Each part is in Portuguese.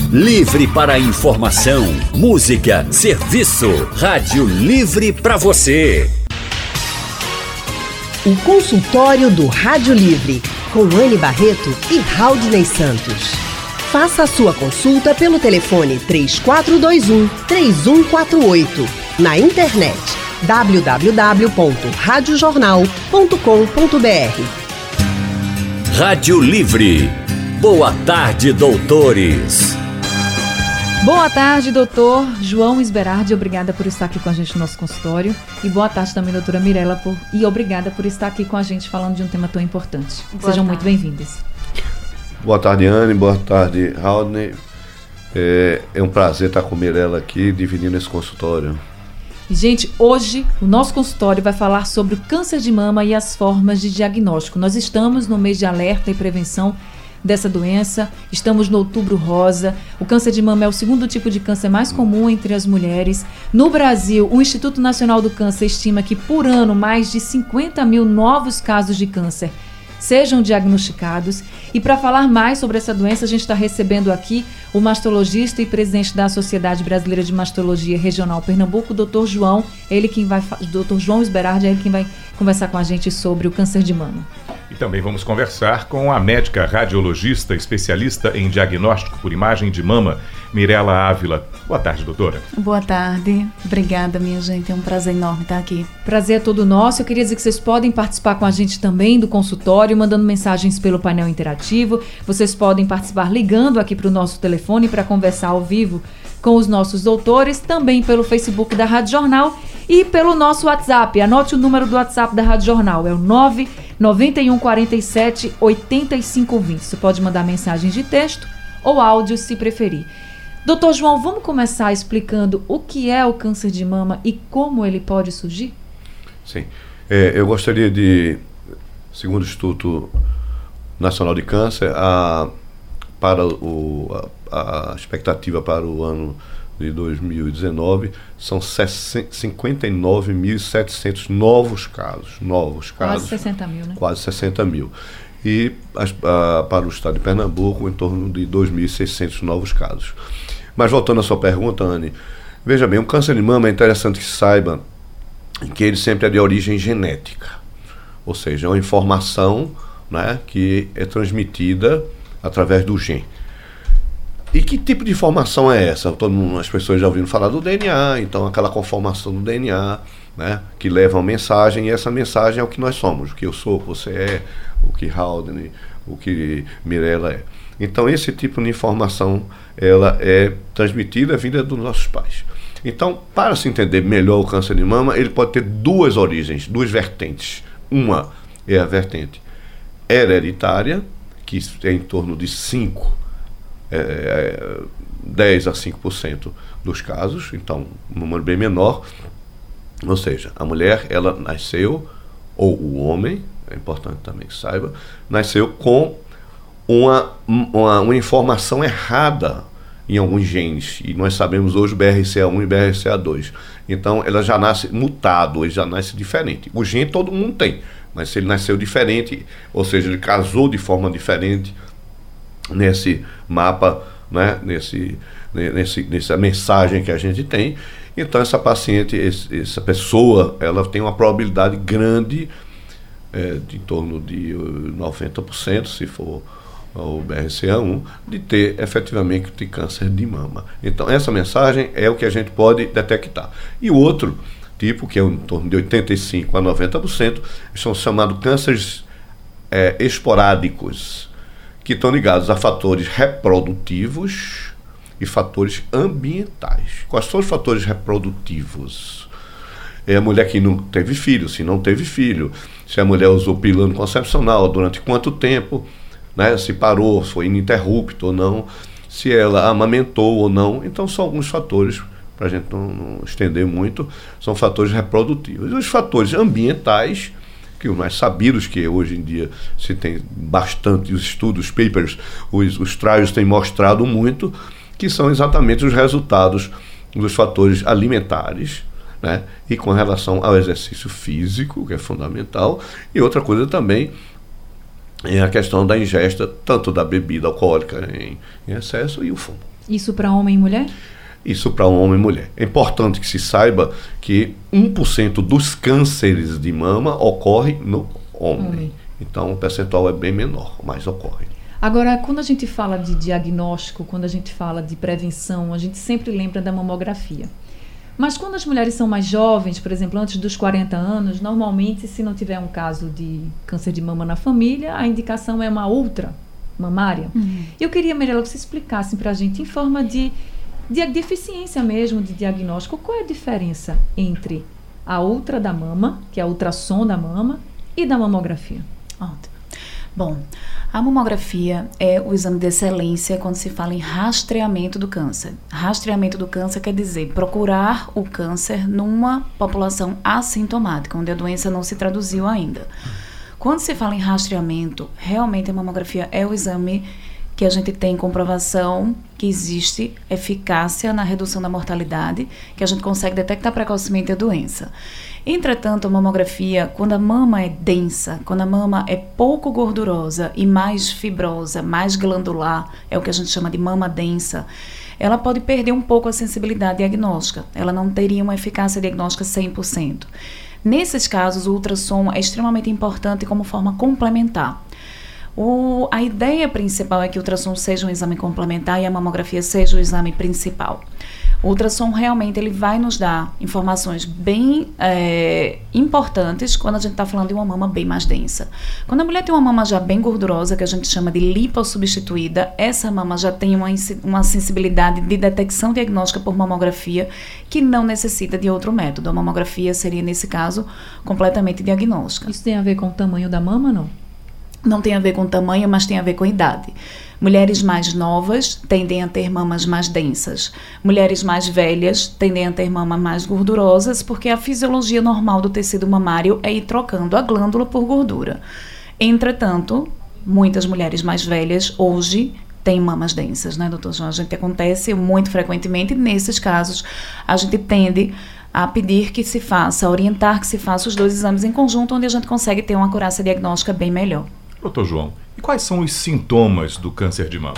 Livre para informação, música, serviço. Rádio Livre para você. O consultório do Rádio Livre, com Anne Barreto e Raudney Santos. Faça a sua consulta pelo telefone 3421-3148. Na internet www.radiojornal.com.br. Rádio Livre. Boa tarde, doutores. Boa tarde, doutor João Isberardi, obrigada por estar aqui com a gente no nosso consultório. E boa tarde também, doutora Mirella, e obrigada por estar aqui com a gente falando de um tema tão importante. Sejam muito bem-vindos. Boa tarde, Anne, boa tarde, Raudney. É um prazer estar com a Mirella aqui, dividindo esse consultório. Gente, hoje o nosso consultório vai falar sobre o câncer de mama e as formas de diagnóstico. Nós estamos no mês de alerta e prevenção dessa doença, estamos no Outubro Rosa. O câncer de mama é o segundo tipo de câncer mais comum entre as mulheres. No Brasil, o Instituto Nacional do Câncer estima que por ano mais de 50 mil novos casos de câncer sejam diagnosticados. E para falar mais sobre essa doença, a gente está recebendo aqui o mastologista e presidente da Sociedade Brasileira de Mastologia Regional Pernambuco, Dr. João Isberardi, é ele quem vai conversar com a gente sobre o câncer de mama. E também vamos conversar com a médica radiologista especialista em diagnóstico por imagem de mama, Mirella Ávila. Boa tarde, doutora. Boa tarde. Obrigada, minha gente. É um prazer enorme estar aqui. Prazer é todo nosso. Eu queria dizer que vocês podem participar com a gente também do consultório, mandando mensagens pelo painel interativo. Vocês podem participar ligando aqui para o nosso telefone para conversar ao vivo com os nossos doutores, também pelo Facebook da Rádio Jornal e pelo nosso WhatsApp. Anote o número do WhatsApp da Rádio Jornal, é o 99147-8520. Você pode mandar mensagens de texto ou áudio, se preferir. Doutor João, vamos começar explicando o que é o câncer de mama e como ele pode surgir? Sim. Eu gostaria de, segundo o Instituto Nacional de Câncer, a expectativa para o ano de 2019 são 59.700 novos casos. Quase 60 mil, né? Quase 60 mil. E para o estado de Pernambuco, em torno de 2.600 novos casos. Mas voltando à sua pergunta, Anne, veja bem, o câncer de mama é interessante que se saiba que ele sempre é de origem genética. Ou seja, é uma informação, né, que é transmitida através do gene. E que tipo de informação é essa? As pessoas já ouviram falar do DNA, então aquela conformação do DNA, né, que leva uma mensagem, e essa mensagem é o que nós somos, o que eu sou, o que você é, o que Raudney, o que Mirella é. Então esse tipo de informação, ela é transmitida vinda dos nossos pais. Então, para se entender melhor o câncer de mama, ele pode ter duas origens, duas vertentes. Uma é a vertente hereditária, que é em torno de 10 a 5% dos casos, então um número bem menor. Ou seja, a mulher, ela nasceu, ou o homem, é importante também que saiba, nasceu com uma informação errada em alguns genes, e nós sabemos hoje o BRCA1 e BRCA2. Então ela já nasce mutado, ele já nasce diferente. O gene todo mundo tem, mas se ele nasceu diferente, ou seja, ele casou de forma diferente nesse mapa, né, nessa mensagem que a gente tem, então essa paciente, essa pessoa, ela tem uma probabilidade grande, de em torno de 90%, se for o BRCA1, de ter efetivamente câncer de mama. Então essa mensagem é o que a gente pode detectar. E o outro tipo, que é em torno de 85% a 90%, são chamados cânceres esporádicos, que estão ligados a fatores reprodutivos e fatores ambientais. Quais são os fatores reprodutivos? É a mulher que não teve filho, se não teve filho, se a mulher usou pílula anticoncepcional, durante quanto tempo, né, se parou, se foi ininterrupto ou não, se ela amamentou ou não. Então são alguns fatores, para a gente não estender muito, são fatores reprodutivos. E os fatores ambientais, que os mais sabidos, que hoje em dia se tem bastante, os estudos, os papers, os trials têm mostrado muito, que são exatamente os resultados dos fatores alimentares, né, e com relação ao exercício físico, que é fundamental, e outra coisa também é a questão da ingesta, tanto da bebida alcoólica em excesso e o fumo. Isso para homem e mulher? Isso para homem e mulher. É importante que se saiba que 1% dos cânceres de mama ocorre no homem. Então o percentual é bem menor, mas ocorre. Agora, quando a gente fala de diagnóstico, quando a gente fala de prevenção, a gente sempre lembra da mamografia. Mas quando as mulheres são mais jovens, por exemplo, antes dos 40 anos, normalmente, se não tiver um caso de câncer de mama na família, a indicação é uma ultra mamária. Eu queria, Mirela, que você explicasse para a gente, em forma de deficiência mesmo, de diagnóstico, qual é a diferença entre a ultra da mama, que é a ultrassom da mama, e da mamografia? Ótimo. Bom, a mamografia é o exame de excelência quando se fala em rastreamento do câncer. Rastreamento do câncer quer dizer procurar o câncer numa população assintomática, onde a doença não se traduziu ainda. Quando se fala em rastreamento, realmente a mamografia é o exame que a gente tem comprovação que existe eficácia na redução da mortalidade, que a gente consegue detectar precocemente a doença. Entretanto, a mamografia, quando a mama é densa, quando a mama é pouco gordurosa e mais fibrosa, mais glandular, é o que a gente chama de mama densa, ela pode perder um pouco a sensibilidade diagnóstica. Ela não teria uma eficácia diagnóstica 100%. Nesses casos, o ultrassom é extremamente importante como forma complementar. A ideia principal é que o ultrassom seja um exame complementar e a mamografia seja o exame principal. O ultrassom realmente ele vai nos dar informações bem importantes quando a gente está falando de uma mama bem mais densa. Quando a mulher tem uma mama já bem gordurosa, que a gente chama de lipossubstituída, essa mama já tem uma sensibilidade de detecção diagnóstica por mamografia que não necessita de outro método. A mamografia seria, nesse caso, completamente diagnóstica. Isso tem a ver com o tamanho da mama, não? Não tem a ver com tamanho, mas tem a ver com idade. Mulheres mais novas tendem a ter mamas mais densas. Mulheres mais velhas tendem a ter mamas mais gordurosas, porque a fisiologia normal do tecido mamário é ir trocando a glândula por gordura. Entretanto, muitas mulheres mais velhas hoje têm mamas densas, né, doutor João? A gente acontece muito frequentemente, e nesses casos a gente tende a pedir que se faça, orientar que se faça os dois exames em conjunto, onde a gente consegue ter uma acurácia diagnóstica bem melhor. Doutor João, e quais são os sintomas do câncer de mama?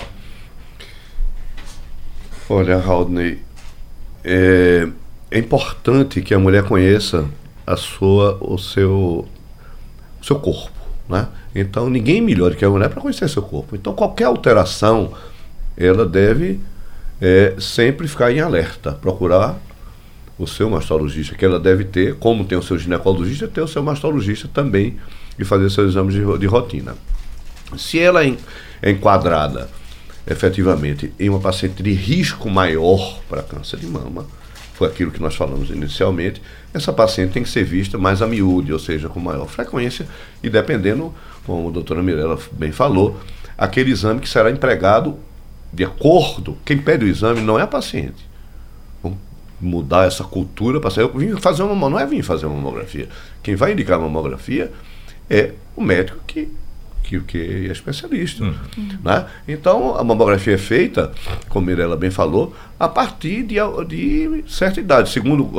Olha, Haldney, é importante que a mulher conheça o seu corpo, né? Então, ninguém melhor que a mulher para conhecer seu corpo. Então, qualquer alteração, ela deve sempre ficar em alerta, procurar o seu mastologista, que ela deve ter, como tem o seu ginecologista, ter o seu mastologista também e fazer seus exames de rotina. Se ela é enquadrada efetivamente em uma paciente de risco maior para câncer de mama, foi aquilo que nós falamos inicialmente, essa paciente tem que ser vista mais a miúde, ou seja, com maior frequência e dependendo, como a doutora Mirela bem falou, aquele exame que será empregado de acordo, quem pede o exame não é a paciente. Vamos mudar essa cultura para sair. Eu vim fazer não é vir fazer uma mamografia. Quem vai indicar a mamografia é o médico que é especialista. Né? Então, a mamografia é feita, como a Mirela bem falou, a partir de certa idade. Segundo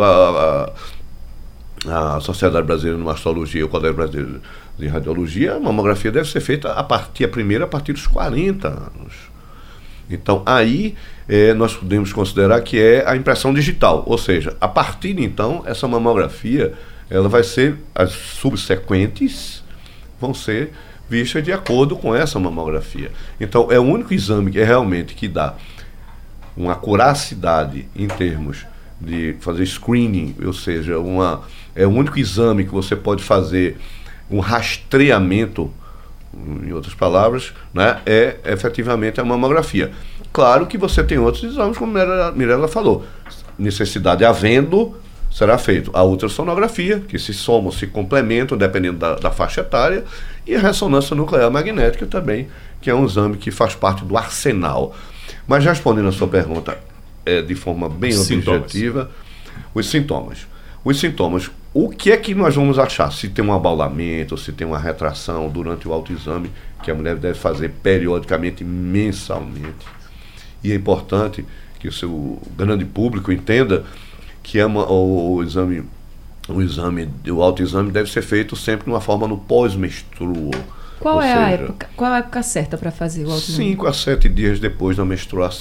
a Sociedade Brasileira de Mastologia, o Colégio Brasileiro de Radiologia, a mamografia deve ser feita a partir dos 40 anos. Então, aí nós podemos considerar que é a impressão digital, ou seja, a partir de então, essa mamografia, ela vai ser, as subsequentes vão ser vistas de acordo com essa mamografia. Então, é o único exame que realmente que dá uma acuracidade em termos de fazer screening, ou seja, é o único exame que você pode fazer um rastreamento, em outras palavras, né, é efetivamente a mamografia. Claro que você tem outros exames, como a Mirela falou, necessidade havendo, será feito a ultrassonografia, que se somam, se complementam, dependendo da faixa etária, e a ressonância nuclear magnética também, que é um exame que faz parte do arsenal. Mas respondendo a sua pergunta de forma bem objetiva, os sintomas. O que é que nós vamos achar? Se tem um abaulamento, se tem uma retração durante o autoexame, que a mulher deve fazer periodicamente, mensalmente. E é importante que o seu grande público entenda que o autoexame deve ser feito sempre de uma forma no pós-menstruo. Qual é a época certa para fazer o autoexame? 5 a 7 dias depois da menstruação.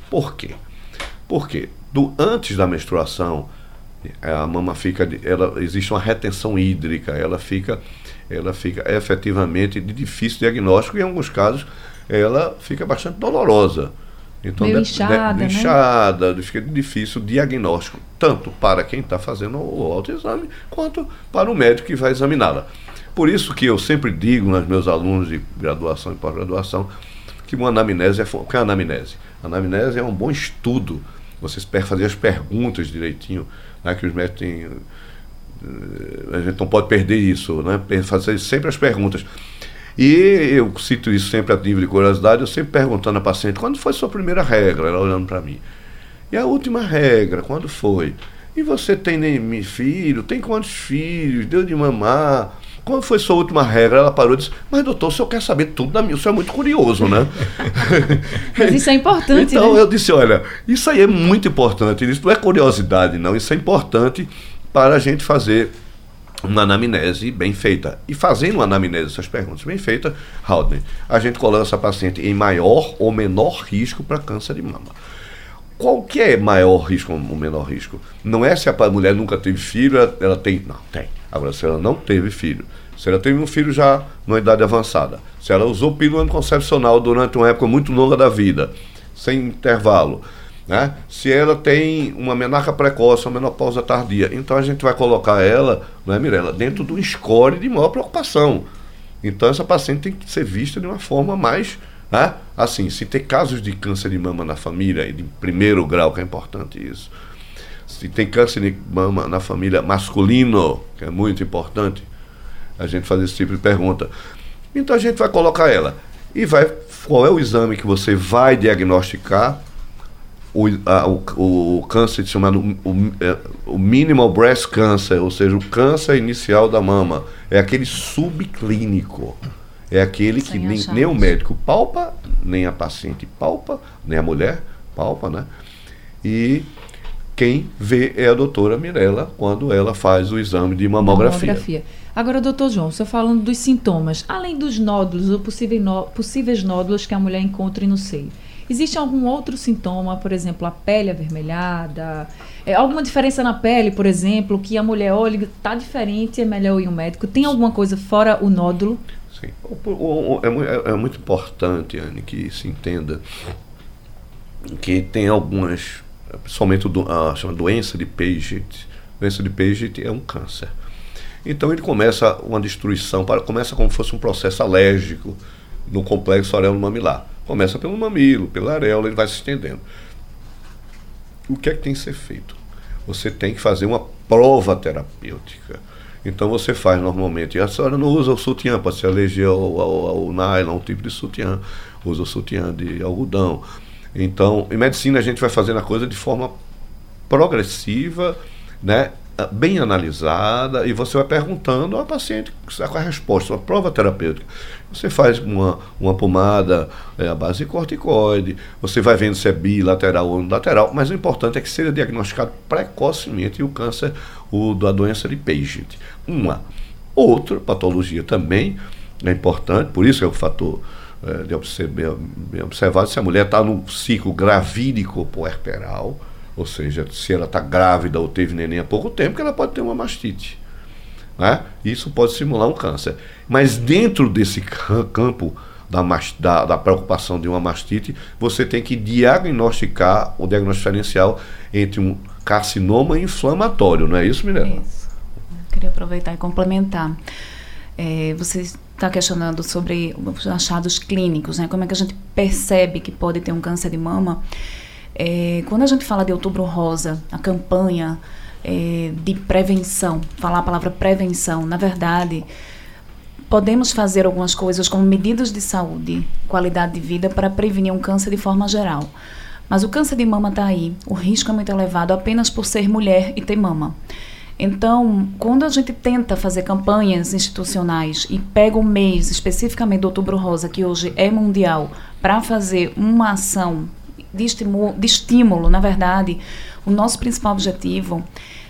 Por quê? Porque antes da menstruação, a mama existe uma retenção hídrica, ela fica efetivamente de difícil diagnóstico e em alguns casos ela fica bastante dolorosa. Então, meio inchada, inchada, fica difícil diagnóstico, tanto para quem está fazendo o autoexame, quanto para o médico que vai examiná-la. Por isso que eu sempre digo nos meus alunos de graduação e pós-graduação que uma anamnese o que é a anamnese? A anamnese é um bom estudo, você fazer as perguntas direitinho, né, que os médicos têm, a gente não pode perder isso, né, fazer sempre as perguntas. E eu cito isso sempre a nível de curiosidade, eu sempre perguntando à paciente, quando foi sua primeira regra? Ela olhando para mim. E a última regra, quando foi? E você tem nem filho? Tem quantos filhos? Deu de mamar? Quando foi sua última regra? Ela parou e disse, mas doutor, o senhor quer saber tudo da minha, o senhor é muito curioso, né? Mas isso é importante, então, né? Eu disse, olha, isso aí é muito importante, isso não é curiosidade não, isso é importante para a gente fazer uma anamnese bem feita. E fazendo uma anamnese, essas perguntas bem feitas, Haldane, a gente coloca essa paciente em maior ou menor risco para câncer de mama. Qual que é maior risco ou menor risco? Não é se a mulher nunca teve filho, ela tem. Não, tem. Agora, se ela não teve filho, se ela teve um filho já numa idade avançada, se ela usou pílula anticoncepcional durante uma época muito longa da vida, sem intervalo, né? Se ela tem uma menarca precoce, uma menopausa tardia, então a gente vai colocar ela, não é, Mirella, dentro do score de maior preocupação. Então essa paciente tem que ser vista de uma forma mais, né? Assim, se tem casos de câncer de mama na família, de primeiro grau, que é importante isso, se tem câncer de mama na família masculino, que é muito importante a gente fazer esse tipo de pergunta, então a gente vai colocar ela e qual é o exame que você vai diagnosticar o câncer chamado o minimal breast cancer, ou seja, o câncer inicial da mama. É aquele subclínico. É aquele que nem o médico palpa, nem a paciente palpa, nem a mulher palpa, né? E quem vê é a doutora Mirella quando ela faz o exame de mamografia. Agora, doutor João, você falando dos sintomas, além dos nódulos ou possíveis nódulos que a mulher encontre no seio, existe algum outro sintoma, por exemplo, a pele avermelhada, alguma diferença na pele, por exemplo, que a mulher olha, está diferente, é melhor ir ao médico? Tem alguma coisa fora o nódulo? Sim. É muito importante, Anne, que se entenda que tem algumas, principalmente a doença de Paget. A doença de Paget é um câncer. Então ele começa uma destruição, começa como se fosse um processo alérgico no complexo areolo-mamilar. Começa pelo mamilo, pela areola, ele vai se estendendo. O que é que tem que ser feito? Você tem que fazer uma prova terapêutica. Então você faz normalmente, a senhora não usa o sutiã, pode ser alergia ao nylon, um tipo de sutiã, usa o sutiã de algodão. Então, em medicina a gente vai fazendo a coisa de forma progressiva, né? Bem analisada, e você vai perguntando ao paciente com a resposta, uma prova terapêutica. Você faz uma pomada à base de corticoide, você vai vendo se é bilateral ou unilateral, mas o importante é que seja diagnosticado precocemente o câncer da doença de Paget. Uma outra patologia também é importante, por isso é o fator de ser bem observado, se a mulher está no ciclo gravídico puerperal, ou seja, se ela está grávida ou teve neném há pouco tempo, que ela pode ter uma mastite, né? Isso pode simular um câncer. Mas dentro desse campo da preocupação de uma mastite, você tem que diagnosticar o diagnóstico diferencial entre um carcinoma inflamatório, não é isso, Mirella? Isso. Eu queria aproveitar e complementar. Você está questionando sobre os achados clínicos, né? Como é que a gente percebe que pode ter um câncer de mama? Quando a gente fala de Outubro Rosa, a campanha de prevenção, falar a palavra prevenção, na verdade, podemos fazer algumas coisas como medidas de saúde, qualidade de vida para prevenir um câncer de forma geral. Mas o câncer de mama está aí, o risco é muito elevado apenas por ser mulher e ter mama. Então, quando a gente tenta fazer campanhas institucionais e pega um mês especificamente do Outubro Rosa, que hoje é mundial, para fazer uma ação de estímulo, na verdade, o nosso principal objetivo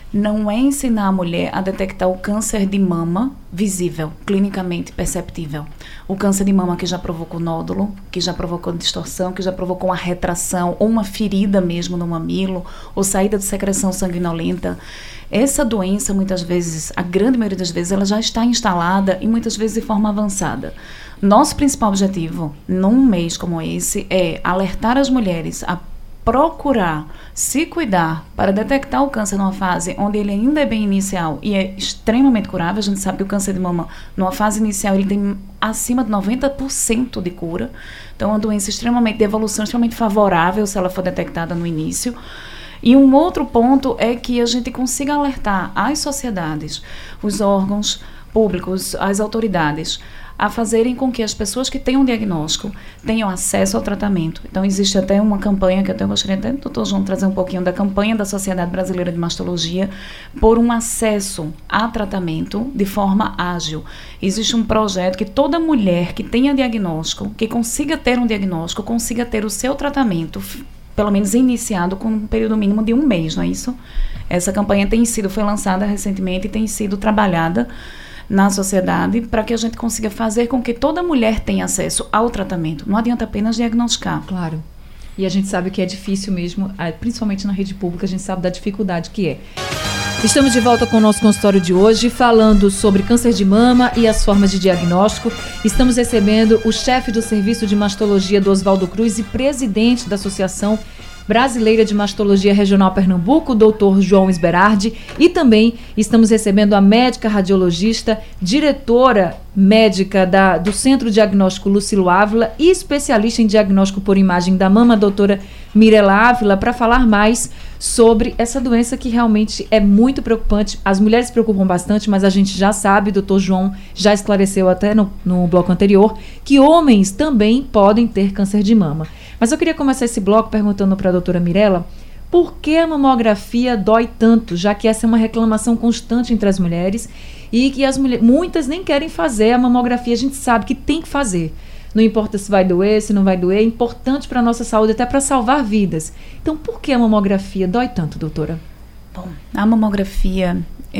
não é ensinar a mulher a detectar o câncer de mama visível, clinicamente perceptível. O câncer de mama que já provocou nódulo, que já provocou distorção, que já provocou uma retração ou uma ferida mesmo no mamilo, ou saída de secreção sanguinolenta. Essa doença, muitas vezes, a grande maioria das vezes, ela já está instalada e muitas vezes de forma avançada. Nosso principal objetivo, num mês como esse, é alertar as mulheres a procurar se cuidar para detectar o câncer numa fase onde ele ainda é bem inicial e é extremamente curável. A gente sabe que o câncer de mama, numa fase inicial, ele tem acima de 90% de cura. Então, é uma doença de evolução extremamente favorável se ela for detectada no início. E um outro ponto é que a gente consiga alertar as sociedades, os órgãos públicos, as autoridades, a fazerem com que as pessoas que têm um diagnóstico tenham acesso ao tratamento. Então, existe até uma campanha, que eu gostaria até do Dr. João trazer um pouquinho da campanha da Sociedade Brasileira de Mastologia, por um acesso a tratamento de forma ágil. Existe um projeto que toda mulher que tenha diagnóstico, que consiga ter um diagnóstico, consiga ter o seu tratamento, pelo menos iniciado com um período mínimo de 1 mês, não é isso? Essa campanha foi lançada recentemente e tem sido trabalhada na sociedade para que a gente consiga fazer com que toda mulher tenha acesso ao tratamento. Não adianta apenas diagnosticar. Claro. E a gente sabe que é difícil mesmo, principalmente na rede pública, a gente sabe da dificuldade que é. Estamos de volta com o nosso consultório de hoje, falando sobre câncer de mama e as formas de diagnóstico. Estamos recebendo o chefe do Serviço de Mastologia do Oswaldo Cruz e presidente da Associação Brasileira de Mastologia Regional Pernambuco, Dr. João Sberardi, e também estamos recebendo a médica radiologista, diretora médica do Centro Diagnóstico Lucilo Ávila e especialista em diagnóstico por imagem da mama, a doutora Mirela Ávila, para falar mais sobre essa doença que realmente é muito preocupante. As mulheres se preocupam bastante, mas a gente já sabe, o doutor João já esclareceu até no bloco anterior, que homens também podem ter câncer de mama. Mas eu queria começar esse bloco perguntando para a doutora Mirela por que a mamografia dói tanto, já que essa é uma reclamação constante entre as mulheres e que muitas nem querem fazer a mamografia. A gente sabe que tem que fazer. Não importa se vai doer, se não vai doer, é importante para a nossa saúde, até para salvar vidas. Então, por que a mamografia dói tanto, doutora? Bom, a mamografia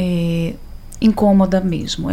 é incômoda mesmo.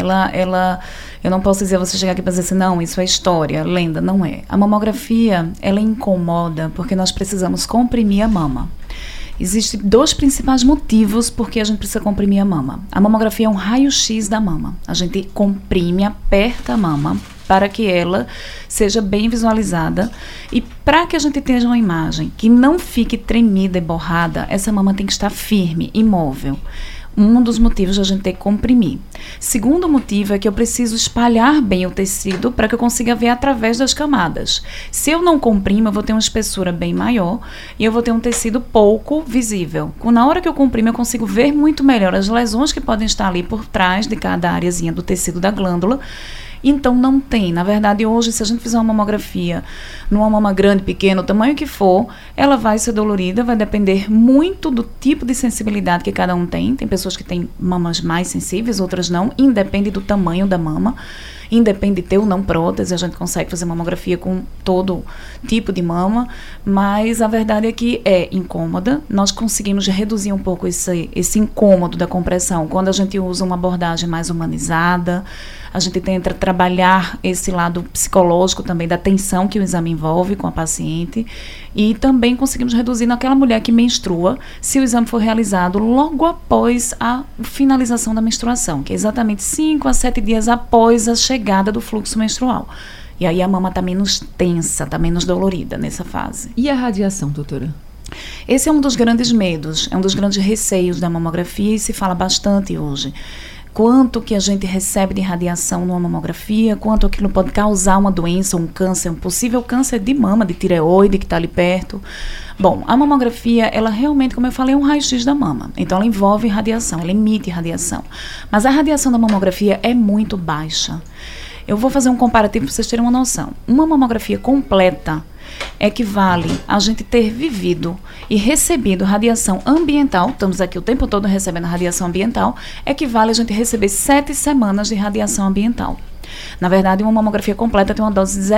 Eu não posso dizer, você chegar aqui para dizer assim, não, isso é história, lenda, não é. A mamografia, ela incomoda porque nós precisamos comprimir a mama. Existem 2 principais motivos por que a gente precisa comprimir a mama. A mamografia é um raio-x da mama. A gente comprime, aperta a mama para que ela seja bem visualizada e para que a gente tenha uma imagem que não fique tremida e borrada, essa mama tem que estar firme, imóvel. Um dos motivos de a gente ter que comprimir. Segundo motivo é que eu preciso espalhar bem o tecido para que eu consiga ver através das camadas. Se eu não comprimo, eu vou ter uma espessura bem maior e eu vou ter um tecido pouco visível. Na hora que eu comprimo, eu consigo ver muito melhor as lesões que podem estar ali por trás de cada areazinha do tecido da glândula. Então, não tem. Na verdade, hoje, se a gente fizer uma mamografia numa mama grande, pequena, o tamanho que for, ela vai ser dolorida, vai depender muito do tipo de sensibilidade que cada um tem. Tem pessoas que têm mamas mais sensíveis, outras não. Independe do tamanho da mama. Independe de ter ou não prótese, a gente consegue fazer mamografia com todo tipo de mama, mas a verdade é que é incômoda. Nós conseguimos reduzir um pouco esse incômodo da compressão quando a gente usa uma abordagem mais humanizada. A gente tenta trabalhar esse lado psicológico também da tensão que o exame envolve com a paciente e também conseguimos reduzir naquela mulher que menstrua, se o exame for realizado logo após a finalização da menstruação, que é exatamente 5 a 7 dias após a chegada do fluxo menstrual. E aí a mama está menos tensa, está menos dolorida nessa fase. E a radiação, doutora? Esse é um dos grandes medos, é um dos grandes receios da mamografia e se fala bastante hoje. Quanto que a gente recebe de radiação numa mamografia, quanto aquilo pode causar uma doença, um câncer, um possível câncer de mama, de tireoide que está ali perto. Bom, a mamografia, ela realmente, como eu falei, é um raio-x da mama. Então, ela envolve radiação, ela emite radiação. Mas a radiação da mamografia é muito baixa. Eu vou fazer um comparativo para vocês terem uma noção. Uma mamografia completa equivale a gente ter vivido e recebido radiação ambiental, estamos aqui o tempo todo recebendo radiação ambiental, equivale a gente receber 7 semanas de radiação ambiental. Na verdade, uma mamografia completa tem uma dose de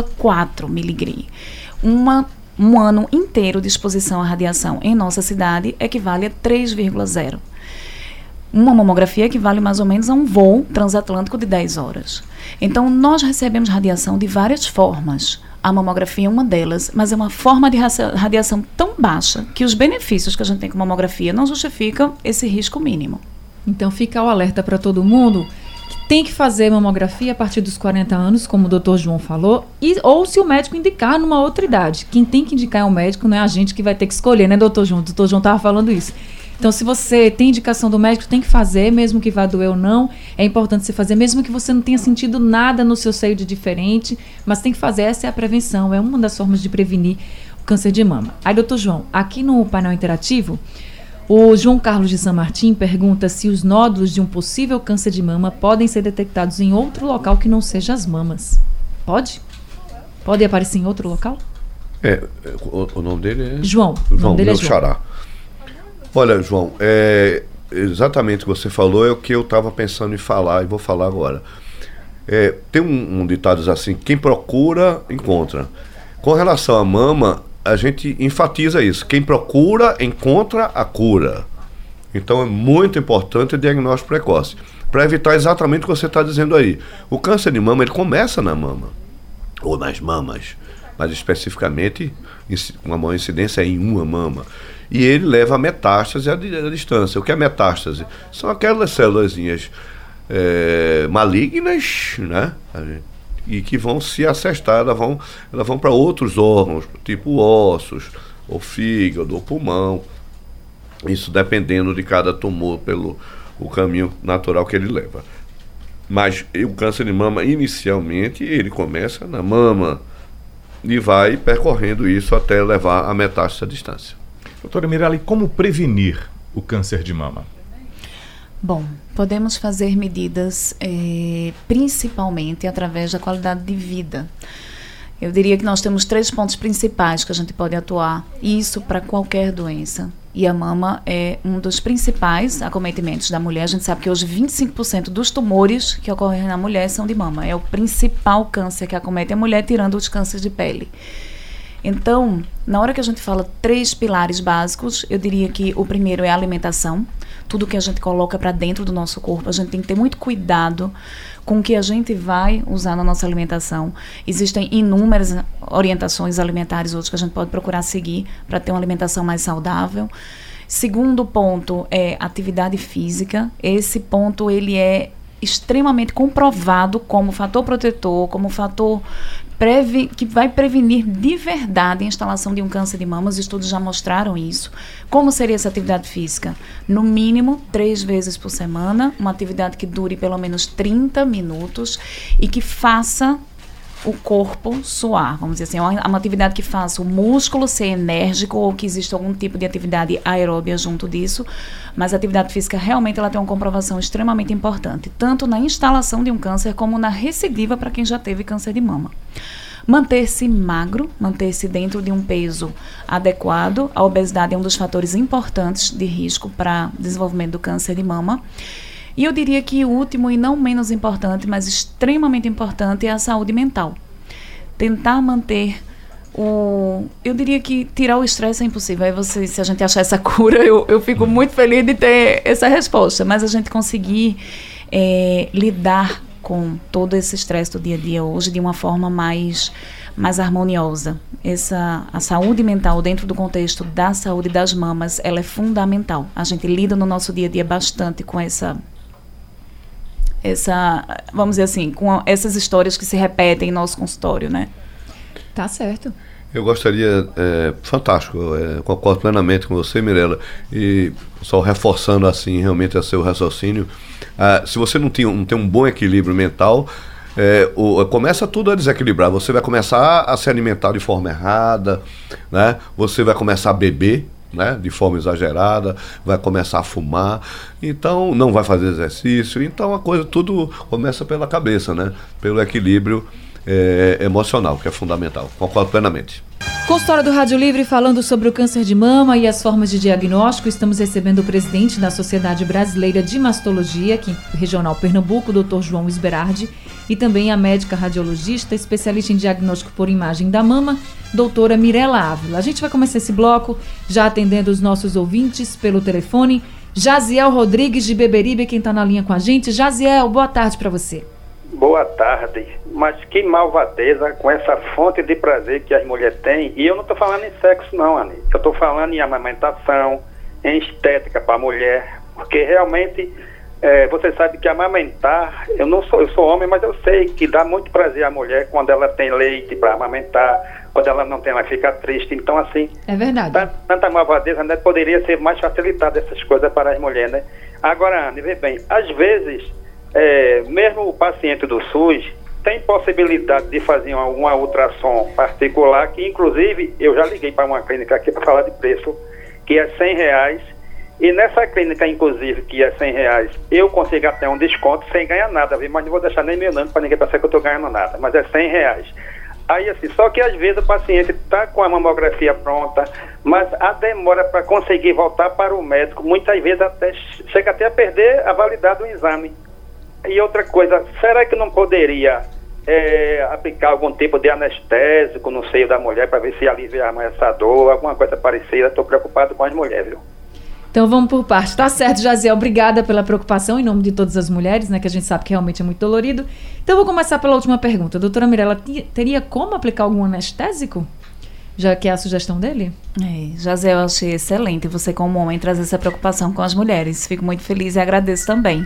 0,4 miligri. Um ano inteiro de exposição à radiação em nossa cidade equivale a 3,0. Uma mamografia equivale mais ou menos a um voo transatlântico de 10 horas. Então, nós recebemos radiação de várias formas. A mamografia é uma delas, mas é uma forma de radiação tão baixa que os benefícios que a gente tem com mamografia não justificam esse risco mínimo. Então fica o alerta para todo mundo que tem que fazer mamografia a partir dos 40 anos, como o doutor João falou, ou se o médico indicar numa outra idade. Quem tem que indicar é o médico, não é a gente que vai ter que escolher, né, doutor João? O doutor João estava falando isso. Então, se você tem indicação do médico, tem que fazer, mesmo que vá doer ou não. É importante você fazer, mesmo que você não tenha sentido nada no seu seio de diferente, mas tem que fazer. Essa é a prevenção, é uma das formas de prevenir o câncer de mama. Aí, doutor João, aqui no painel interativo, o João Carlos de San Martín pergunta se os nódulos de um possível câncer de mama podem ser detectados em outro local que não seja as mamas. Pode? Pode aparecer em outro local? O nome dele é... João. João, dele meu xará. Olha, João, exatamente o que você falou é o que eu estava pensando em falar e vou falar agora. Tem um ditado assim, quem procura, encontra. Com relação à mama, a gente enfatiza isso. Quem procura, encontra a cura. Então é muito importante o diagnóstico precoce, para evitar exatamente o que você está dizendo aí. O câncer de mama, ele começa na mama, ou nas mamas, mas especificamente uma maior incidência é em uma mama. E ele leva a metástase à distância. O que é metástase? São aquelas célulazinhas malignas, né? E que vão se acestar, elas vão para outros órgãos, tipo ossos, ou fígado, ou pulmão. Isso dependendo de cada tumor pelo o caminho natural que ele leva. Mas o câncer de mama, inicialmente, ele começa na mama e vai percorrendo isso até levar a metástase à distância. Doutora Mirella, e como prevenir o câncer de mama? Bom, podemos fazer medidas principalmente através da qualidade de vida. Eu diria que nós temos 3 pontos principais que a gente pode atuar, e isso para qualquer doença. E a mama é um dos principais acometimentos da mulher. A gente sabe que hoje 25% dos tumores que ocorrem na mulher são de mama. É o principal câncer que acomete a mulher, tirando os cânceres de pele. Então, na hora que a gente fala 3 pilares básicos, eu diria que o primeiro é a alimentação. Tudo que a gente coloca para dentro do nosso corpo, a gente tem que ter muito cuidado com o que a gente vai usar na nossa alimentação. Existem inúmeras orientações alimentares hoje que a gente pode procurar seguir para ter uma alimentação mais saudável. Segundo ponto é atividade física. Esse ponto ele é extremamente comprovado como fator protetor, como fator que vai prevenir de verdade a instalação de um câncer de mama. Os estudos já mostraram isso. Como seria essa atividade física? No mínimo 3 vezes por semana, uma atividade que dure pelo menos 30 minutos e que faça o corpo suar, vamos dizer assim, uma atividade que faça o músculo ser enérgico ou que exista algum tipo de atividade aeróbia junto disso, mas a atividade física realmente ela tem uma comprovação extremamente importante, tanto na instalação de um câncer como na recidiva para quem já teve câncer de mama. Manter-se magro, manter-se dentro de um peso adequado. A obesidade é um dos fatores importantes de risco para desenvolvimento do câncer de mama. E eu diria que o último e não menos importante, mas extremamente importante, é a saúde mental. Tentar manter eu diria que tirar o estresse é impossível. Aí se a gente achar essa cura, eu fico muito feliz de ter essa resposta. Mas a gente conseguir lidar com todo esse estresse do dia a dia hoje de uma forma mais harmoniosa. A saúde mental dentro do contexto da saúde das mamas, ela é fundamental. A gente lida no nosso dia a dia bastante com vamos dizer assim, com essas histórias que se repetem em nosso consultório, né? Tá certo. Eu gostaria, fantástico, concordo plenamente com você, Mirella, e só reforçando assim realmente o seu raciocínio, se você não tem um bom equilíbrio mental, começa tudo a desequilibrar. Você vai começar a se alimentar de forma errada, né? Você vai começar a beber, né, de forma exagerada, vai começar a fumar, então não vai fazer exercício. Então a coisa tudo começa pela cabeça, né? Pelo equilíbrio emocional, que é fundamental. Concordo plenamente. Consultório do Rádio Livre falando sobre o câncer de mama e as formas de diagnóstico. Estamos recebendo o presidente da Sociedade Brasileira de Mastologia, aqui regional Pernambuco, o Dr. João Isberardi, e também a médica radiologista, especialista em diagnóstico por imagem da mama, doutora Mirella Ávila. A gente vai começar esse bloco já atendendo os nossos ouvintes pelo telefone Jaziel Rodrigues de Beberibe, quem está na linha com a gente. Jaziel, boa tarde para você. Boa tarde, mas que malvadeza com essa fonte de prazer que as mulheres têm. E eu não estou falando em sexo não, Anny. Eu estou falando em amamentação, em estética para a mulher, porque realmente você sabe que amamentar, eu sou homem, mas eu sei que dá muito prazer à mulher quando ela tem leite para amamentar, quando ela não tem, ela fica triste. Então, assim, é verdade. Tanta malvadeza, né? Poderia ser mais facilitada essas coisas para as mulheres, né? Agora, Anny, vê bem, às vezes, mesmo o paciente do SUS tem possibilidade de fazer alguma ultrassom particular, que inclusive eu já liguei para uma clínica aqui para falar de preço, que é R$100, e nessa clínica, inclusive, que é R$100, eu consigo até um desconto sem ganhar nada, viu? Mas não vou deixar nem meu nome para ninguém pensar que eu estou ganhando nada, mas é R$100. Aí, assim, só que às vezes o paciente está com a mamografia pronta, mas a demora para conseguir voltar para o médico, muitas vezes chega até a perder a validade do exame. E outra coisa, será que não poderia aplicar algum tipo de anestésico no seio da mulher para ver se alivia mais essa dor, alguma coisa parecida? Estou preocupado com as mulheres, viu? Então vamos por parte. Tá certo, Jaziel, obrigada pela preocupação em nome de todas as mulheres, né, que a gente sabe que realmente é muito dolorido. Então vou começar pela última pergunta. Doutora Mirella, teria como aplicar algum anestésico? Já que é a sugestão dele? Jaziel, eu achei excelente você como homem trazer essa preocupação com as mulheres. Fico muito feliz e agradeço também.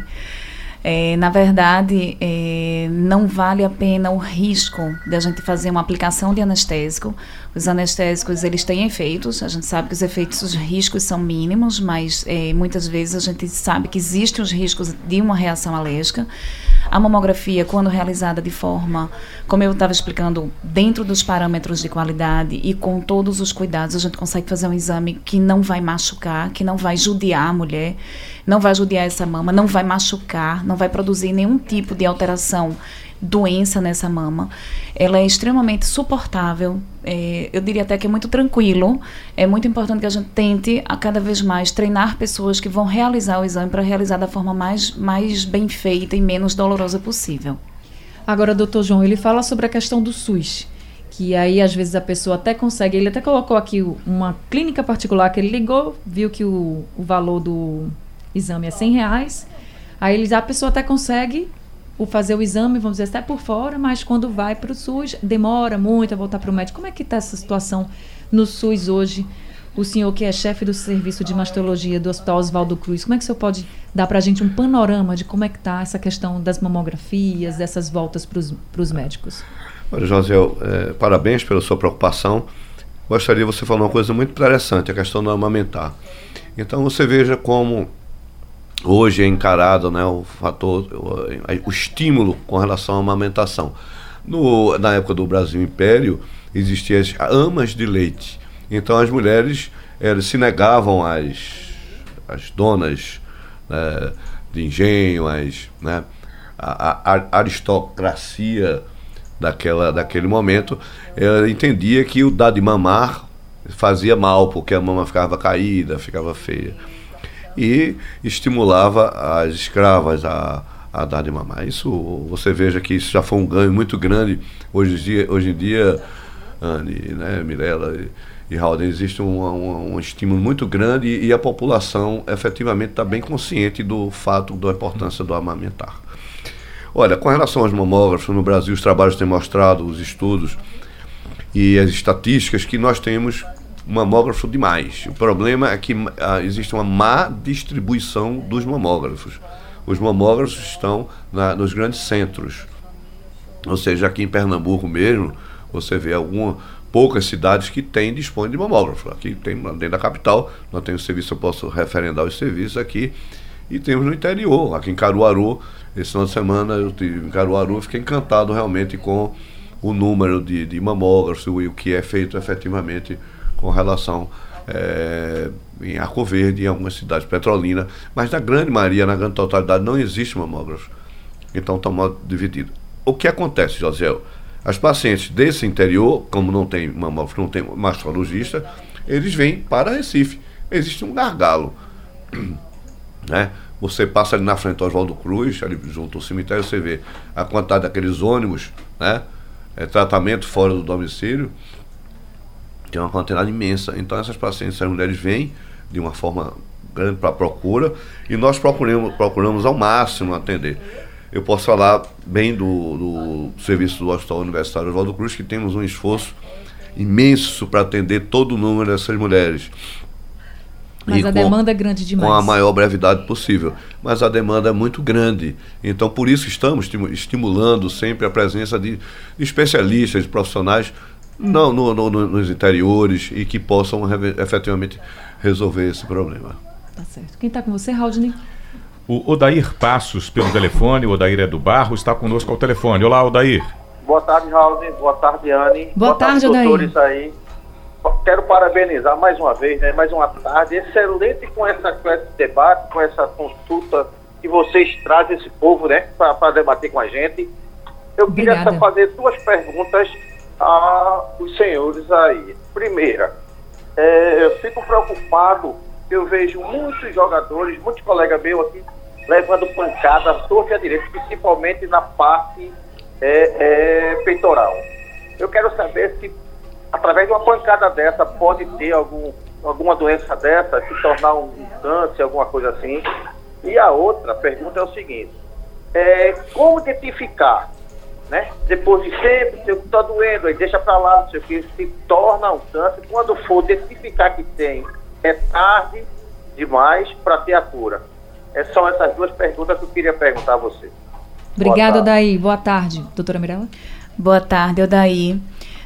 Na verdade, não vale a pena o risco de a gente fazer uma aplicação de anestésico. Os anestésicos, eles têm efeitos, a gente sabe que os efeitos, os riscos são mínimos, mas muitas vezes a gente sabe que existem os riscos de uma reação alérgica. A mamografia, quando realizada de forma, como eu estava explicando, dentro dos parâmetros de qualidade e com todos os cuidados, a gente consegue fazer um exame que não vai machucar, que não vai judiar a mulher, não vai judiar essa mama, não vai machucar, não vai produzir nenhum tipo de alteração, doença nessa mama. Ela é extremamente suportável, eu diria até que é muito tranquilo. É muito importante que a gente tente a cada vez mais treinar pessoas que vão realizar o exame para realizar da forma mais bem feita e menos dolorosa possível. Agora, doutor João, ele fala sobre a questão do SUS, que aí às vezes a pessoa até consegue, ele até colocou aqui uma clínica particular que ele ligou, viu que o valor do exame é R$100, aí a pessoa até consegue fazer o exame, vamos dizer, até por fora, mas quando vai para o SUS, demora muito a voltar para o médico. Como é que está essa situação no SUS hoje? O senhor que é chefe do serviço de mastologia do Hospital Oswaldo Cruz, como é que o senhor pode dar para a gente um panorama de como é que está essa questão das mamografias, dessas voltas para os médicos? Olha, Josiel, parabéns pela sua preocupação. Gostaria de você falar uma coisa muito interessante, a questão do amamentar. Então você veja como hoje é encarado, né, o fator, o estímulo com relação à amamentação. Na época do Brasil Império, existiam as amas de leite. Então as mulheres se negavam às donas, né, de engenho, a aristocracia daquele momento. Ela entendia que o dar de mamar fazia mal, porque a mama ficava caída, ficava feia. E estimulava as escravas a dar de mamar. Isso, você veja que isso já foi um ganho muito grande. Hoje em dia, Anny, né, Mirella e Raul, existe um estímulo muito grande e a população efetivamente está bem consciente do fato da importância do amamentar. Olha, com relação aos mamógrafos, no Brasil os trabalhos têm mostrado, os estudos e as estatísticas, que nós temos mamógrafo demais. O problema é que existe uma má distribuição dos mamógrafos. Os mamógrafos estão nos grandes centros. Ou seja, aqui em Pernambuco mesmo, você vê poucas cidades que dispõem de mamógrafo. Aqui tem, dentro da capital, nós temos serviço, eu posso referendar os serviços aqui, e temos no interior, aqui em Caruaru. Esse final de semana eu estive em Caruaru, fiquei encantado realmente com o número de mamógrafos e o que é feito efetivamente com relação em Arco Verde, em algumas cidades, Petrolina, mas na grande maioria, na grande totalidade, não existe mamógrafo. Então está mal dividido. O que acontece, Josiel? As pacientes desse interior, como não tem mamógrafo, não tem mastologista, eles vêm para Recife. Existe um gargalo, né? Você passa ali na frente do Oswaldo Cruz, ali junto ao cemitério, você vê a quantidade daqueles ônibus, né? Tratamento fora do domicílio, tem uma quantidade imensa. Então essas pacientes, essas mulheres vêm de uma forma grande para a procura, e nós procuramos ao máximo atender. Eu posso falar bem do serviço do Hospital Universitário Oswaldo Cruz, que temos um esforço imenso para atender todo o número dessas mulheres. Mas a demanda é grande demais. Com a maior brevidade possível. Mas a demanda é muito grande. Então, por isso estamos estimulando sempre a presença de especialistas, de profissionais nos interiores e que possam efetivamente resolver esse problema. Tá certo. Quem está com você, Raudney? O Odair Passos, pelo telefone. O Odair é do Barro, está conosco ao telefone. Olá, Odair. Boa tarde, Raudney. Boa tarde, Anne. Boa tarde, Odair. Doutores aí. Quero parabenizar mais uma vez, né? Mais uma tarde excelente com esse debate, com essa consulta que vocês trazem esse povo, né? Para debater com a gente. Eu queria fazer 2 perguntas aos senhores aí. Primeira, eu fico preocupado, eu vejo muitos jogadores, muitos colegas meus aqui, levando pancada à torta e à direita, principalmente na parte peitoral. Eu quero saber se através de uma pancada dessa pode ter alguma doença dessa, se tornar um câncer, alguma coisa assim. E a outra pergunta é o seguinte, como identificar, né? Depois de sempre, se está doendo, aí deixa para lá, não sei o que, se torna um câncer, quando for identificar que tem, é tarde demais para ter a cura. São essas 2 perguntas que eu queria perguntar a você. Obrigada, Odair. Boa tarde. Doutora Mirella? Boa tarde, Odair.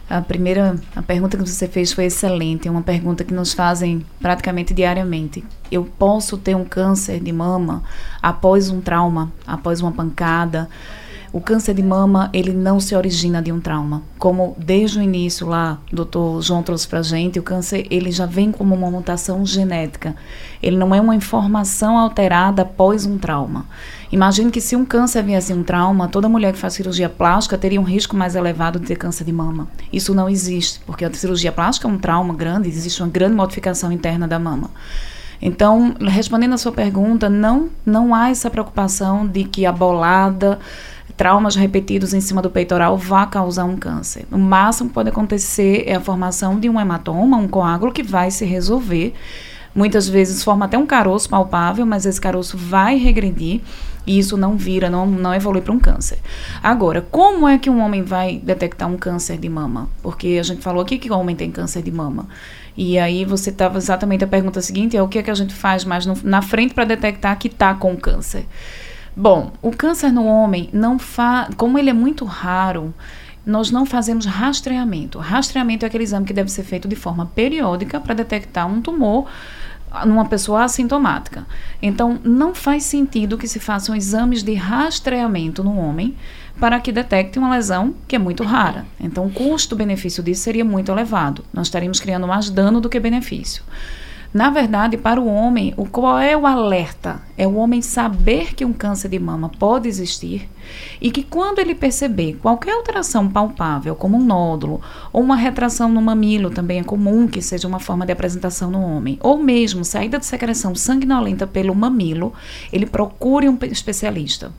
A pergunta que você fez foi excelente, é uma pergunta que nos fazem praticamente diariamente. Eu posso ter um câncer de mama após um trauma, após uma pancada? O câncer de mama, ele não se origina de um trauma. Como desde o início lá, o doutor João trouxe pra gente, o câncer, ele já vem como uma mutação genética. Ele não é uma informação alterada após um trauma. Imagine que se um câncer viesse um trauma, toda mulher que faz cirurgia plástica teria um risco mais elevado de ter câncer de mama. Isso não existe, porque a cirurgia plástica é um trauma grande, existe uma grande modificação interna da mama. Então, respondendo a sua pergunta, não há essa preocupação de que a bolada, traumas repetidos em cima do peitoral vá causar um câncer. O máximo que pode acontecer é a formação de um hematoma, um coágulo que vai se resolver. Muitas vezes forma até um caroço palpável, mas esse caroço vai regredir e isso não evolui para um câncer. Agora, como é que um homem vai detectar um câncer de mama? Porque a gente falou aqui que o homem tem câncer de mama. E aí você estava exatamente a pergunta seguinte, o que é que a gente faz mais na frente para detectar que está com câncer? Bom, o câncer no homem, como ele é muito raro, nós não fazemos rastreamento. Rastreamento é aquele exame que deve ser feito de forma periódica para detectar um tumor numa pessoa assintomática. Então, não faz sentido que se façam exames de rastreamento no homem para que detecte uma lesão que é muito rara. Então, o custo-benefício disso seria muito elevado. Nós estaríamos criando mais dano do que benefício. Na verdade, para o homem, qual é o alerta? É o homem saber que um câncer de mama pode existir e que quando ele perceber qualquer alteração palpável, como um nódulo ou uma retração no mamilo, também é comum que seja uma forma de apresentação no homem, ou mesmo saída de secreção sanguinolenta pelo mamilo, ele procure um especialista.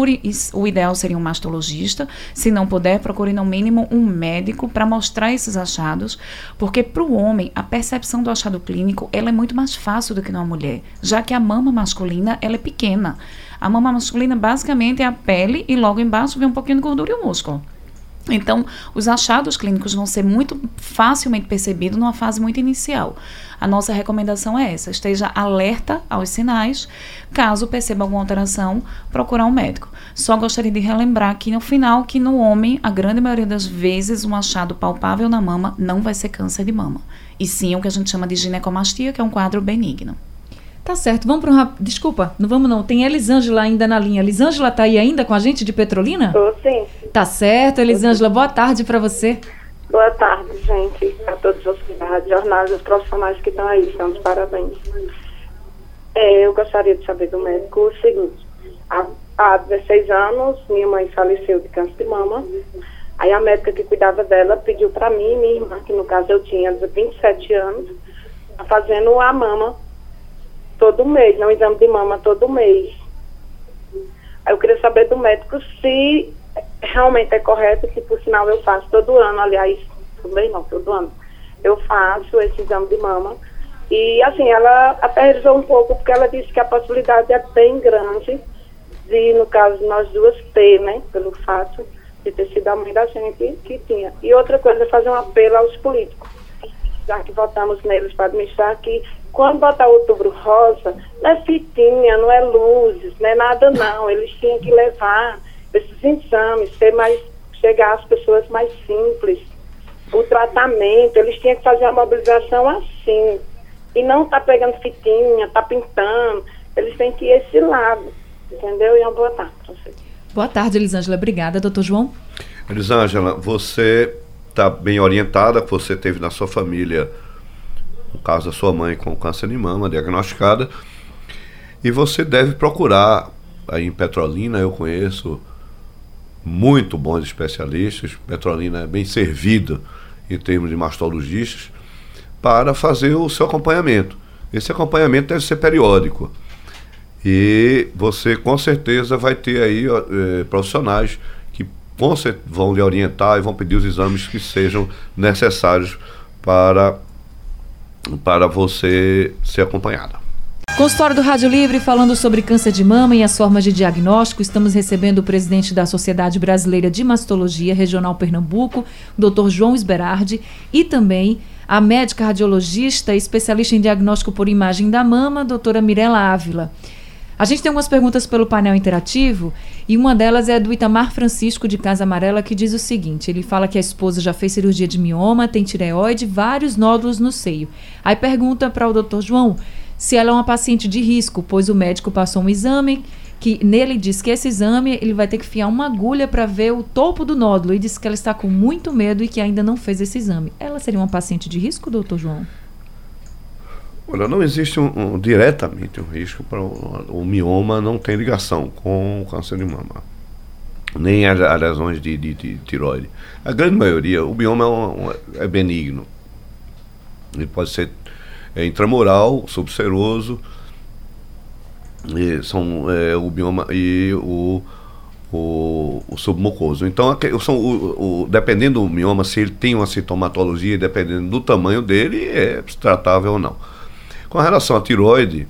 O ideal seria um mastologista, se não puder, procure no mínimo um médico para mostrar esses achados, porque para o homem, a percepção do achado clínico ela é muito mais fácil do que na mulher, já que a mama masculina ela é pequena. A mama masculina basicamente é a pele e logo embaixo vem um pouquinho de gordura e o músculo. Então, os achados clínicos vão ser muito facilmente percebidos numa fase muito inicial. A nossa recomendação é essa, esteja alerta aos sinais, caso perceba alguma alteração, procurar um médico. Só gostaria de relembrar aqui no final que no homem, a grande maioria das vezes, um achado palpável na mama não vai ser câncer de mama. E sim o que a gente chama de ginecomastia, que é um quadro benigno. Tá certo, vamos para um... Desculpa, não vamos não. Tem Elisângela ainda na linha. Elisângela tá aí ainda com a gente de Petrolina? Tô sim. Tá certo, Elisângela. Boa tarde para você. Boa tarde, gente. A todos os jornais, os profissionais que estão aí. São de parabéns. Eu gostaria de saber do médico o seguinte. Há 16 anos, minha mãe faleceu de câncer de mama. Aí a médica que cuidava dela pediu para mim e minha irmã, que no caso eu tinha 27 anos, fazendo a mama todo mês, um exame de mama todo mês. Aí eu queria saber do médico se realmente é correto, que por sinal eu faço todo ano, aliás, também não, todo ano. Eu faço esse exame de mama, E assim, ela até realizou um pouco, porque ela disse que a possibilidade é bem grande de, no caso, nós duas ter, né, pelo fato de ter sido a mãe da gente que tinha. E outra coisa, fazer um apelo aos políticos, já que votamos neles para administrar, que quando botar o Outubro Rosa, não é fitinha, não é luzes, não é nada não, eles tinham que levar esses exames, chegar às pessoas mais simples, o tratamento, eles tinham que fazer a mobilização assim, e não tá pegando fitinha, tá pintando, eles têm que ir esse lado, entendeu? E uma boa tarde para você. Boa tarde, Elisângela. Obrigada, doutor João. Elisângela, você está bem orientada, você teve na sua família, no caso da sua mãe com câncer de mama, diagnosticada, e você deve procurar, aí em Petrolina eu conheço muito bons especialistas, Petrolina é bem servida em termos de mastologistas, para fazer o seu acompanhamento. Esse acompanhamento deve ser periódico. E você com certeza vai ter aí profissionais que vão lhe orientar e vão pedir os exames que sejam necessários para você ser acompanhada. Consultório do Rádio Livre, falando sobre câncer de mama e as formas de diagnóstico. Estamos recebendo o presidente da Sociedade Brasileira de Mastologia Regional Pernambuco, o Dr. João Sberardi, e também a médica radiologista, especialista em diagnóstico por imagem da mama, doutora Mirela Ávila. A gente tem algumas perguntas pelo painel interativo e uma delas é do Itamar Francisco, de Casa Amarela, que diz o seguinte: ele fala que a esposa já fez cirurgia de mioma, tem tireoide, vários nódulos no seio. Aí pergunta para o Dr. João se ela é uma paciente de risco, pois o médico passou um exame que nele diz que esse exame ele vai ter que enfiar uma agulha para ver o topo do nódulo, e diz que ela está com muito medo e que ainda não fez esse exame. Ela seria uma paciente de risco, doutor João? Olha, não existe diretamente um risco para o mioma, não tem ligação com o câncer de mama, nem as lesões de tireoide. A grande maioria, o mioma é benigno. Ele pode ser intramural, subseroso, o bioma e o submucoso. Então, dependendo do mioma, se ele tem uma sintomatologia, dependendo do tamanho dele, é tratável ou não. Com relação à tireoide,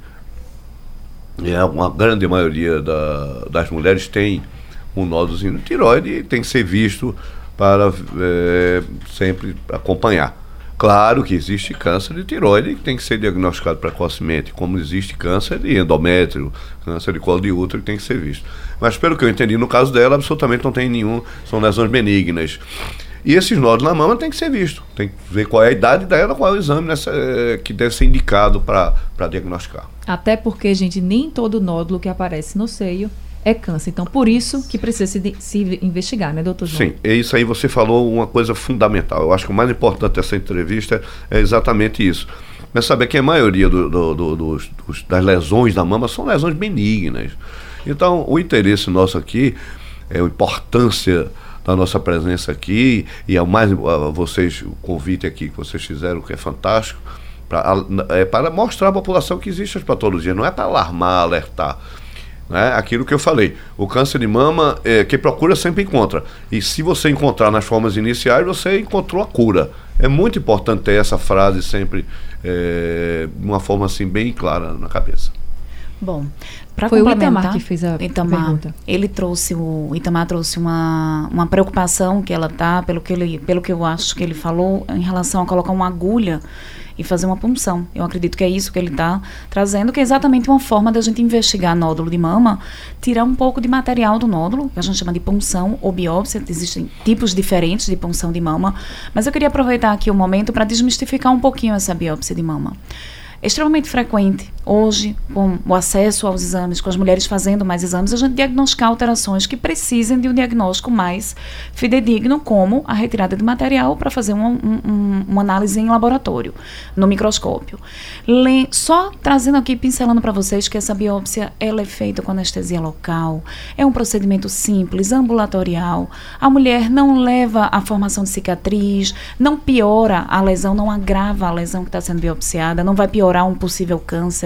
uma grande maioria das mulheres tem um nódulozinho de tireoide e tem que ser visto para sempre acompanhar. Claro que existe câncer de tireoide que tem que ser diagnosticado precocemente, como existe câncer de endométrio, câncer de colo de útero que tem que ser visto. Mas pelo que eu entendi, no caso dela, absolutamente não tem nenhum, são lesões benignas. E esses nódulos na mama tem que ser visto, tem que ver qual é a idade dela, qual é o exame que deve ser indicado para diagnosticar. Até porque, gente, nem todo nódulo que aparece no seio é câncer. Então, por isso que precisa se investigar, né, doutor João? Sim, é isso aí, você falou uma coisa fundamental. Eu acho que o mais importante dessa entrevista é exatamente isso. Mas saber que a maioria das lesões da mama são lesões benignas. Então, o interesse nosso aqui, a importância da nossa presença aqui, e o convite aqui que vocês fizeram, que é fantástico, para mostrar à população que existem as patologias, não é para alarmar, alertar. Né? Aquilo que eu falei, o câncer de mama, quem procura sempre encontra. E se você encontrar nas formas iniciais, você encontrou a cura. É muito importante ter essa frase sempre de uma forma assim bem clara na cabeça. Bom, para foi complementar, o Itamar que fez a pergunta. O Itamar trouxe uma preocupação que ela tá, pelo que eu acho que ele falou, em relação a colocar uma agulha e fazer uma punção. Eu acredito que é isso que ele está trazendo, que é exatamente uma forma da gente investigar nódulo de mama, tirar um pouco de material do nódulo, que a gente chama de punção ou biópsia. Existem tipos diferentes de punção de mama, mas eu queria aproveitar aqui o momento para desmistificar um pouquinho essa biópsia de mama. É extremamente frequente, hoje, com o acesso aos exames, com as mulheres fazendo mais exames, a gente diagnosticar alterações que precisem de um diagnóstico mais fidedigno, como a retirada de material para fazer uma análise em laboratório, no microscópio. Só trazendo aqui, pincelando para vocês que essa biópsia ela é feita com anestesia local, é um procedimento simples, ambulatorial, a mulher não leva à formação de cicatriz, não piora a lesão, não agrava a lesão que está sendo biopsiada, não vai piorar um possível câncer.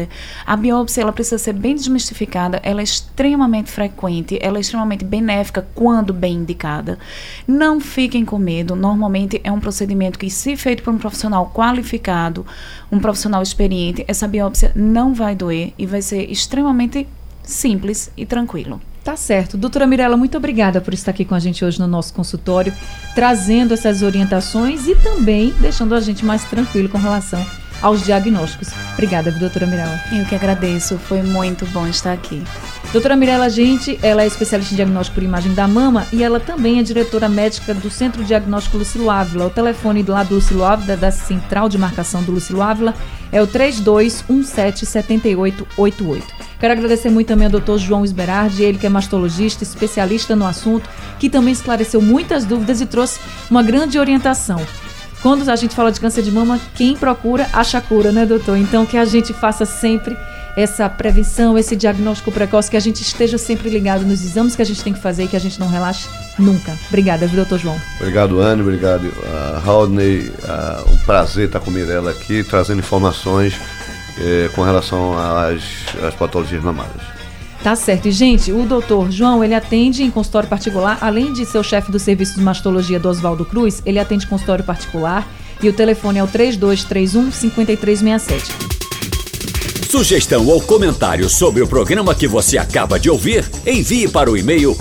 câncer. A biópsia, ela precisa ser bem desmistificada, ela é extremamente frequente, ela é extremamente benéfica quando bem indicada. Não fiquem com medo, normalmente é um procedimento que, se feito por um profissional qualificado, um profissional experiente, essa biópsia não vai doer e vai ser extremamente simples e tranquilo. Tá certo. Doutora Mirella, muito obrigada por estar aqui com a gente hoje no nosso consultório, trazendo essas orientações e também deixando a gente mais tranquilo com relação aos diagnósticos. Obrigada, doutora Mirella. Eu que agradeço, foi muito bom estar aqui. Doutora Mirella, ela é especialista em diagnóstico por imagem da mama e ela também é diretora médica do Centro Diagnóstico Lucilo Ávila. O telefone lá do Lucilo Ávila, da central de marcação do Lucilo Ávila, é o 3217-7888. Quero agradecer muito também ao doutor João Esberardi, ele que é mastologista, especialista no assunto, que também esclareceu muitas dúvidas e trouxe uma grande orientação. Quando a gente fala de câncer de mama, quem procura acha cura, né, doutor? Então, que a gente faça sempre essa prevenção, esse diagnóstico precoce, que a gente esteja sempre ligado nos exames que a gente tem que fazer e que a gente não relaxe nunca. Obrigada, viu, doutor João? Obrigado, Anne, obrigado, Rodney. Um prazer estar com a Mirella aqui, trazendo informações com relação às patologias mamárias. Tá certo. E, gente, o doutor João, ele atende em consultório particular, além de ser o chefe do serviço de mastologia do Oswaldo Cruz, ele atende consultório particular e o telefone é o 3231-5367. Sugestão ou comentário sobre o programa que você acaba de ouvir, envie para o e-mail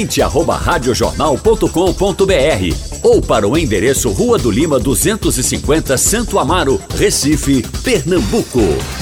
ouvinte@radiojornal.com.br ou para o endereço Rua do Lima 250, Santo Amaro, Recife, Pernambuco.